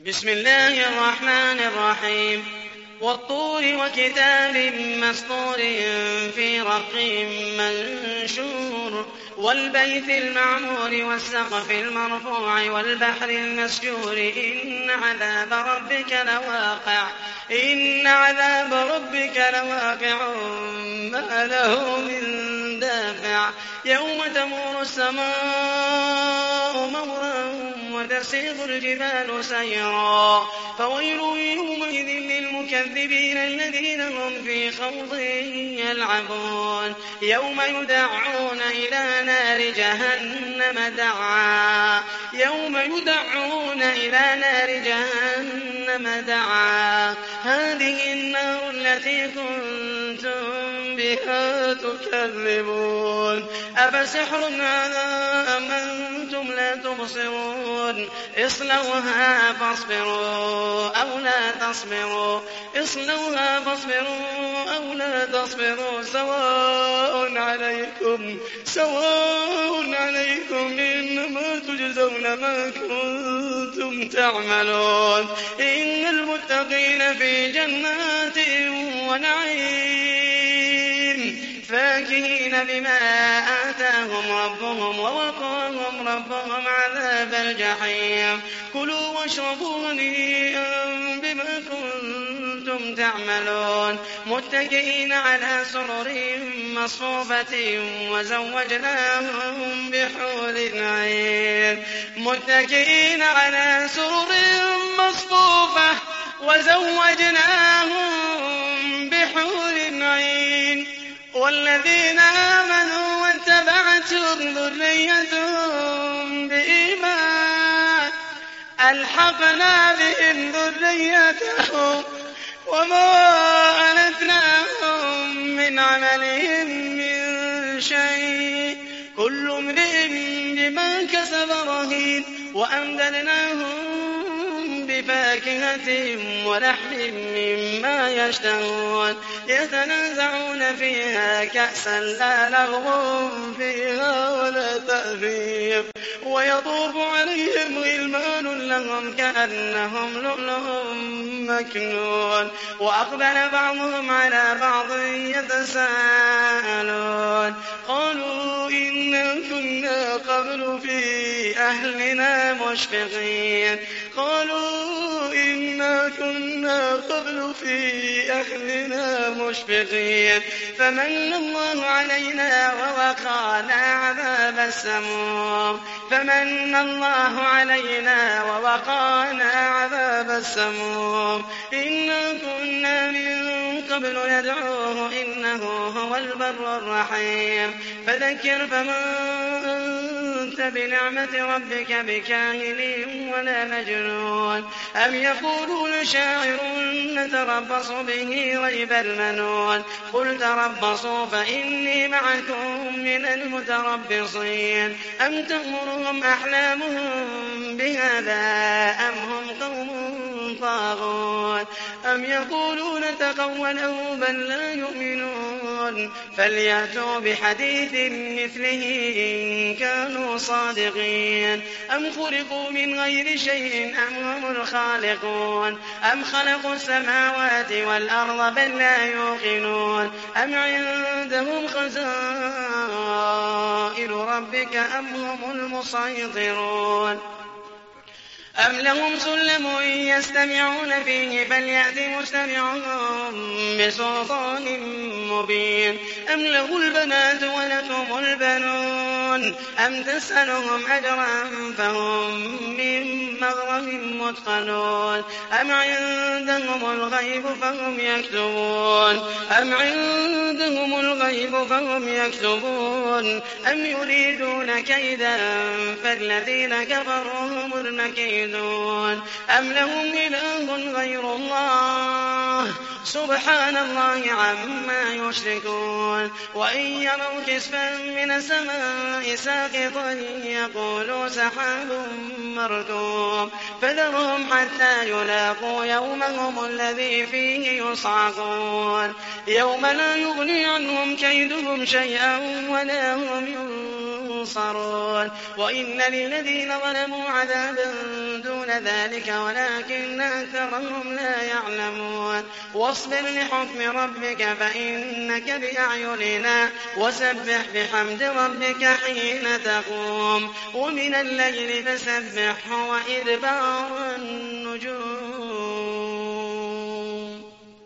بسم الله الرحمن الرحيم والطور وكتاب مسطور في رق منشور والبيت المعمور والسقف المرفوع والبحر المسجور إن عذاب ربك لواقع ما له من دافع يوم تمور السماء مورا وتسير الجبال سيرا فويل يومئذ للمكذبين الذين هم في خوض يلعبون يوم يدعون إلى نار جهنم دعا هذه النار التي كنتم بها تكذبون أفسحر هذا أم أنتم لا تبصرون اصلوها فاصبروا أو لا تصبروا سواء عليكم إنما تجزون ما كنتم تعملون إن المتقين في جنات ونعيم فاكهين بما آتاهم ربهم ووقاهم ربهم عذاب الجحيم كلوا واشربوا هنيئا بما كنتم تعملون متكئين على سرر مصفوفة وزوجناهم بحور عين والذين آمنوا واتبعتهم ذريتهم بإيمان ألحقنا بهم ذريتهم وما ألتناهم من عملهم من شيء كل امرئ بما كسب رهين وأمددناهم بفاكهة ولحم مما يشتهون يتنازعون فيها كأسا لا لغو فيها ولا تأثيم ويطوف عليهم غلمان لهم كأنهم لؤلؤ مكنون وأقبل بعضهم على بعض يتساءلون قالوا إنا كنا قبل في أهلنا مشفقين فمن الله علينا ووقانا عذاب السموم إنا كنا من قبل ندعوه إنه هو البر الرحيم فذكر فما أنت بنعمة ربك بكاهن ولا مجنون أم يقولون شاعر نتربص به ريب المنون قل تربصوا فإني معكم من المتربصين أم تأمرهم أحلامهم بهذا أم هم قوم طاغون أم يقولون تقوله بل لا يؤمنون فليأتوا بحديث مثله إن كانوا صادقين أم خلقوا من غير شيء أم هم الخالقون أم خلقوا السماوات والأرض بل لا يوقنون أم عندهم خزائن ربك أم هم المسيطرون أم لهم سلم يستمعون فيه فليأت مستمعهم بسلطان مبين أم له البنات ولكم البنون أم تسألهم أجرا فهم من مغرم مثقلون أم عندهم الغيب فهم يكتبون أم يريدون كيدا فالذين كفروا هم المكيدون أم لهم إله غير الله سبحان الله عما يشركون وإن يروا كسفا من السماء ساقطا يقولوا سحاب مركوم فذرهم حتى يلاقوا يومهم الذي فيه يصعقون يوم لا يغني عنهم كيدهم شيئا ولا هم ينصرون ينصرون وإن للذين ظلموا عذابا دون ذلك ولكن أكثرهم لا يعلمون واصبر لحكم ربك فإنك بأعيننا وسبح بحمد ربك حين تقوم ومن الليل فسبحه وإدبار النجوم